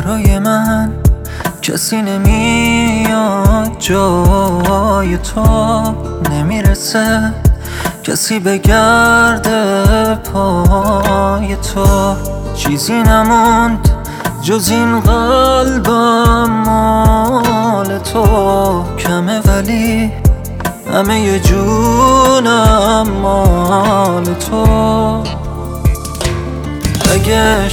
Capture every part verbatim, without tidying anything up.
برای من کسی نمیاد جای تو، نمیرسه کسی بگرده پای تو. چیزی نموند جز این قلبم مال تو، کمه ولی همه جونم مال تو. اگه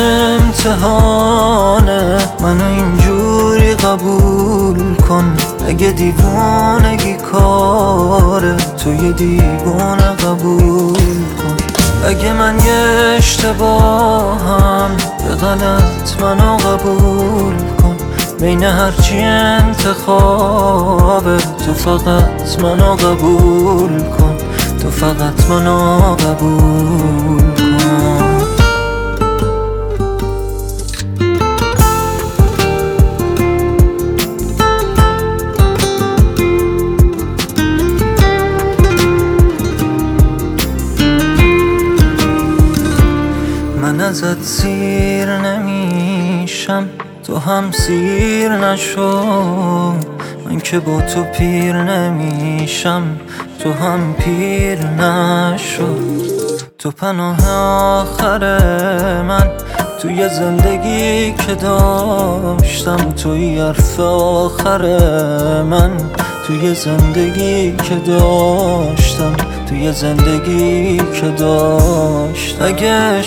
امتحانه منو اینجوری قبول کن، اگه دیوونگی کاره تو یه دیوونه قبول کن. اگه من یه اشتباهم به غلط منو قبول کن، بین هرچی انتخابه تو فقط منو قبول کن، تو فقط منو قبول کن. من ازت سیر نمیشم تو هم سیر نشو، من که با تو پیر نمیشم تو هم پیر نشو. تو پناه آخر من توی زندگی که داشتم، توی حرف آخر من توی زندگی که داشتم، توی زندگی که داشت. اگه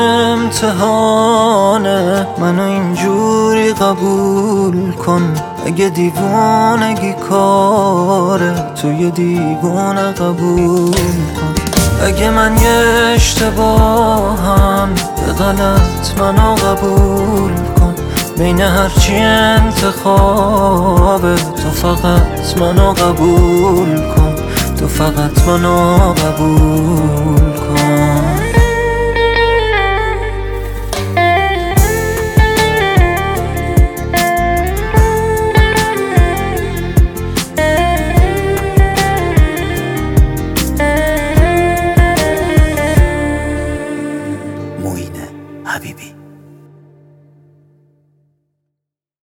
امتحانه منو اینجوری قبول کن، اگه دیوونگی کاره توی دیوونه قبول کن. اگه من یه اشتباهم به غلط منو قبول کن، بین هرچی انتخابه تو فقط منو قبول کن، تو فقط منو قبول کن.